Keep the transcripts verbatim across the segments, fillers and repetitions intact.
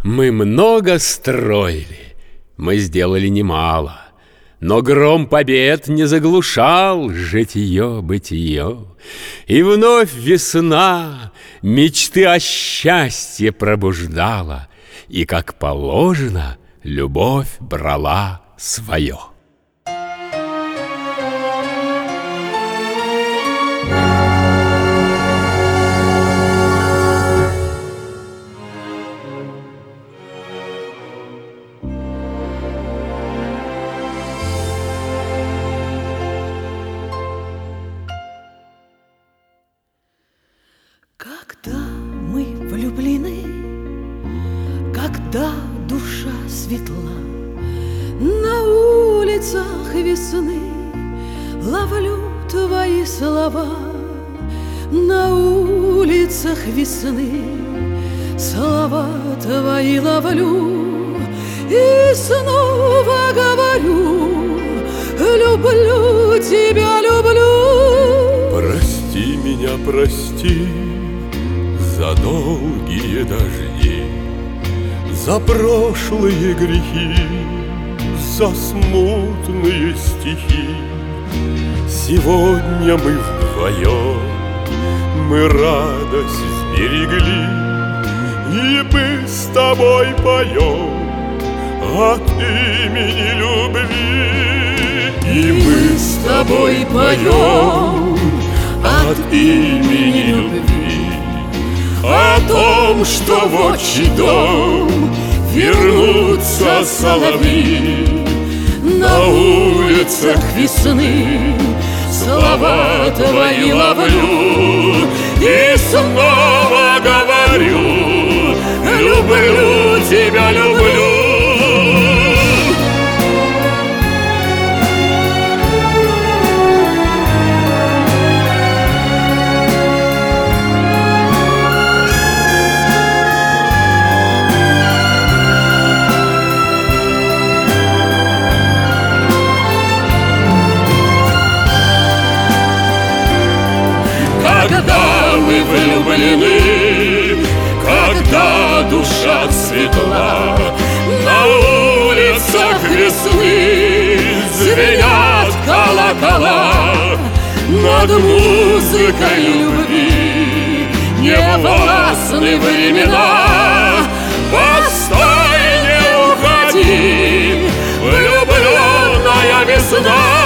Мы много строили, мы сделали немало, но гром побед не заглушал житие-бытие. И вновь весна мечты о счастье пробуждала, и, как положено, любовь брала свое. Когда мы влюблены, когда душа светла, на улицах весны ловлю твои слова. На улицах весны слова твои ловлю и снова говорю: люблю тебя, люблю. Прости меня, прости за долгие дожди, за прошлые грехи, за смутные стихи. Сегодня мы вдвоем, мы радость сберегли, и мы с тобой поем от имени любви. И мы с тобой поем от имени любви, о том, что в отчий дом вернутся соловьи. на улицах весны слова твои ловлю И снова говорю: люблю тебя, люблю. Когда мы влюблены, Когда душа светла, на улицах весны звенят колокола. над музыкой любви не властны времена. Постой, не уходи, влюбленная весна.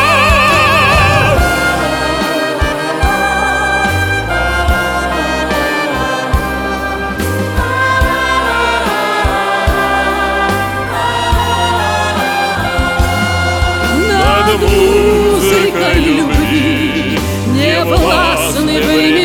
Над музыкой любви не властны времена.